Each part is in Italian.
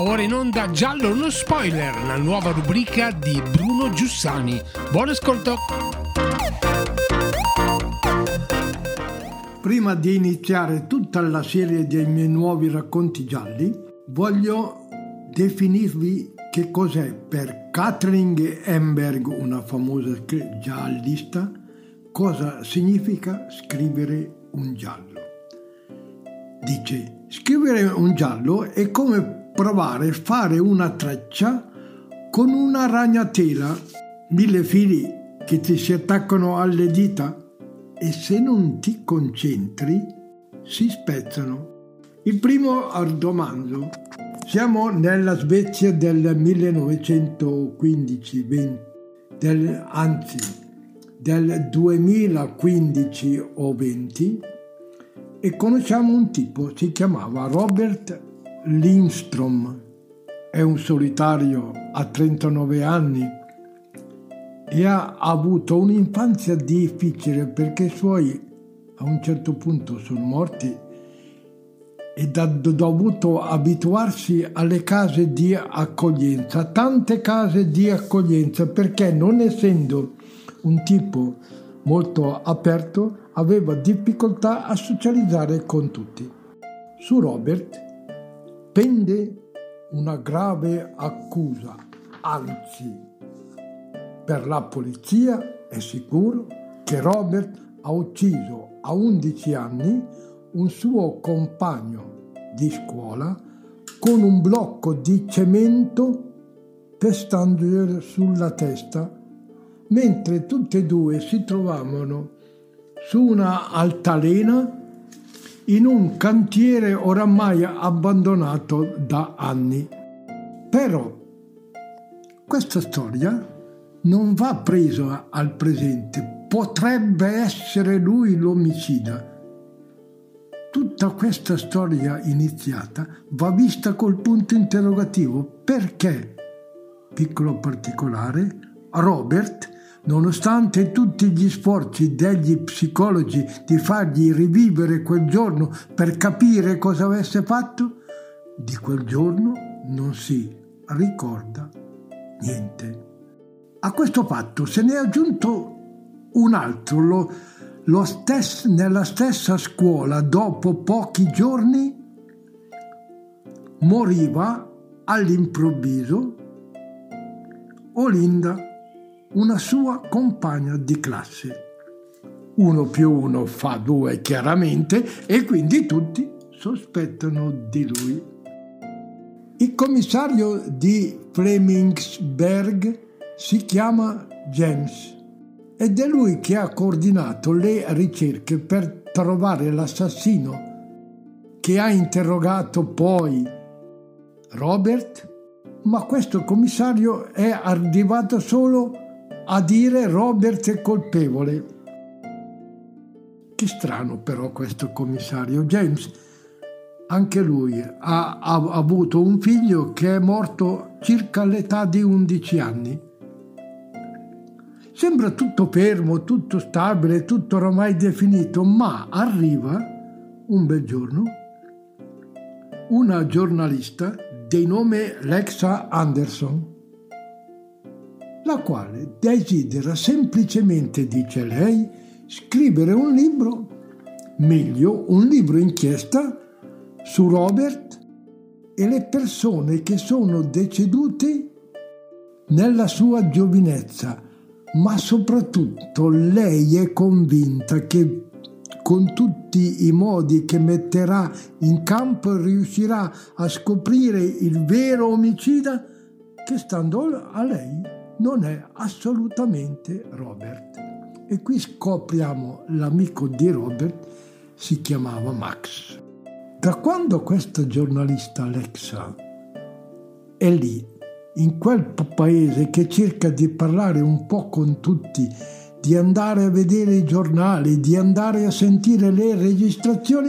ora in onda Giallo uno spoiler, la nuova rubrica di Bruno Giussani. Buon ascolto! Prima di iniziare tutta la serie dei miei nuovi racconti gialli, voglio definirvi che cos'è per Katrin Emberg, una famosa giallista, cosa significa scrivere un giallo. Dice, scrivere un giallo è come provare a fare una treccia con una ragnatela, 1000 fili che ti si attaccano alle dita e se non ti concentri si spezzano. Il primo romanzo. Siamo nella Svezia del 1915, del 2015 o 20, e conosciamo un tipo, si chiamava Robert Lindström, è un solitario, ha 39 anni e ha avuto un'infanzia difficile perché i suoi a un certo punto sono morti e ha dovuto abituarsi alle case di accoglienza, tante case di accoglienza, perché non essendo un tipo molto aperto aveva difficoltà a socializzare con tutti. Su Robert pende una grave accusa, anzi per la polizia è sicuro che Robert ha ucciso a 11 anni un suo compagno di scuola con un blocco di cemento pestandogli sulla testa, mentre tutti e due si trovavano su una altalena in un cantiere oramai abbandonato da anni. Però questa storia non va presa al presente, potrebbe essere lui l'omicida. Tutta questa storia iniziata va vista col punto interrogativo, perché, piccolo particolare, Robert, nonostante tutti gli sforzi degli psicologi di fargli rivivere quel giorno per capire cosa avesse fatto, di quel giorno non si ricorda niente. A questo fatto se ne è aggiunto un altro, nella stessa scuola, dopo pochi giorni, moriva all'improvviso Olinda, una sua compagna di classe. 1 più 1 fa 2 chiaramente e quindi tutti sospettano di lui. Il commissario di Flemingsberg si chiama James ed è lui che ha coordinato le ricerche per trovare l'assassino, che ha interrogato poi Robert, ma questo commissario è arrivato solo a dire Robert è colpevole. Che strano però questo commissario James. Anche lui ha avuto un figlio che è morto circa all'età di 11 anni. Sembra tutto fermo, tutto stabile, tutto oramai definito, ma arriva un bel giorno una giornalista di nome Lexa Anderson, la quale desidera semplicemente, dice lei, scrivere un libro, meglio un libro inchiesta su Robert e le persone che sono decedute nella sua giovinezza, ma soprattutto lei è convinta che con tutti i modi che metterà in campo riuscirà a scoprire il vero omicida, che stando a lei non è assolutamente Robert. E qui scopriamo l'amico di Robert si chiamava Max. Da quando questa giornalista Alexa è lì, in quel paese, che cerca di parlare un po' con tutti, di andare a vedere i giornali, di andare a sentire le registrazioni,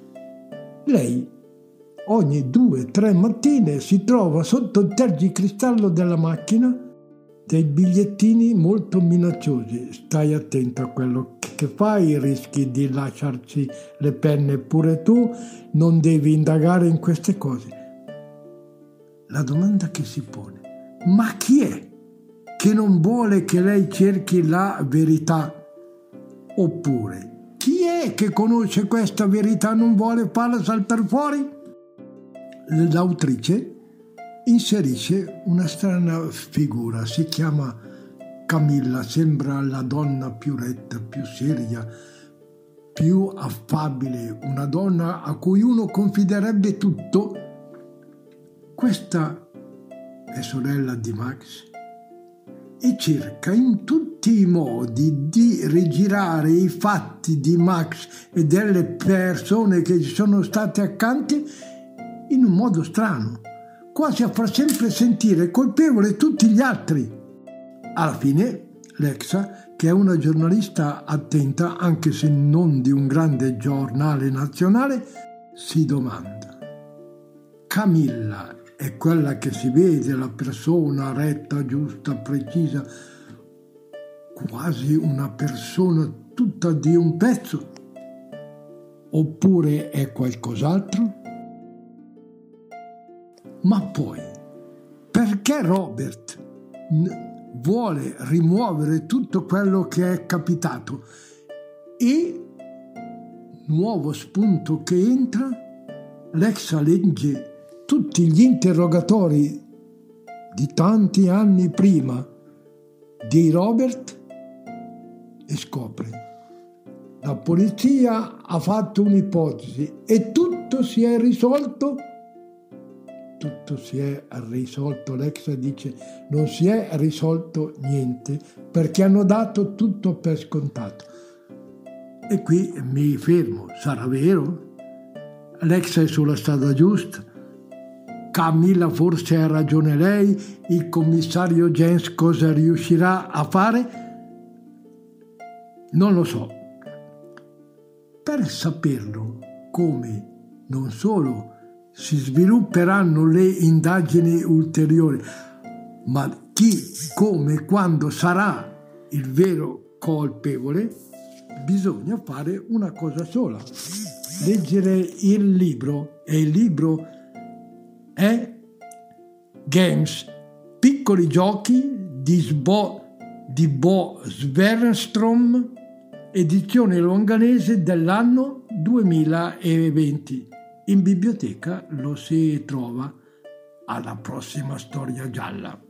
lei ogni 2-3 mattine si trova sotto il tergicristallo della macchina dei bigliettini molto minacciosi. Stai attento a quello che fai, rischi di lasciarci le penne pure tu, non devi indagare in queste cose. la domanda che si pone: ma chi è che non vuole che lei cerchi la verità? Oppure, chi è che conosce questa verità e non vuole farla saltare fuori? L'autrice inserisce una strana figura, si chiama Camilla, sembra la donna più retta, più seria, più affabile, una donna a cui uno confiderebbe tutto. Questa è sorella di Max e cerca in tutti i modi di rigirare i fatti di Max e delle persone che ci sono state accanto in un modo strano, quasi a far sempre sentire colpevole tutti gli altri. Alla fine, Lexa, che è una giornalista attenta, anche se non di un grande giornale nazionale, si domanda: Camilla è quella che si vede, la persona retta, giusta, precisa, quasi una persona tutta di un pezzo? Oppure è qualcos'altro? Ma poi, perché Robert vuole rimuovere tutto quello che è capitato? E, nuovo spunto che entra, Lexa legge tutti gli interrogatori di tanti anni prima di Robert e scopre: la polizia ha fatto un'ipotesi e tutto si è risolto. Tutto si è risolto, Lexa dice, non si è risolto niente, perché hanno dato tutto per scontato. E qui mi fermo, sarà vero? Lexa è sulla strada giusta? Camilla forse ha ragione lei? Il commissario Jens cosa riuscirà a fare? Non lo so. Per saperlo, come non solo si svilupperanno le indagini ulteriori, ma chi, come, quando sarà il vero colpevole, bisogna fare una cosa sola: leggere il libro. E il libro è Games, piccoli giochi di Bo Svernerström, edizione longanese dell'anno 2020. In biblioteca lo si trova. Alla prossima storia gialla.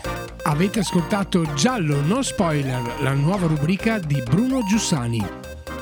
Avete ascoltato Giallo No Spoiler, la nuova rubrica di Bruno Giussani.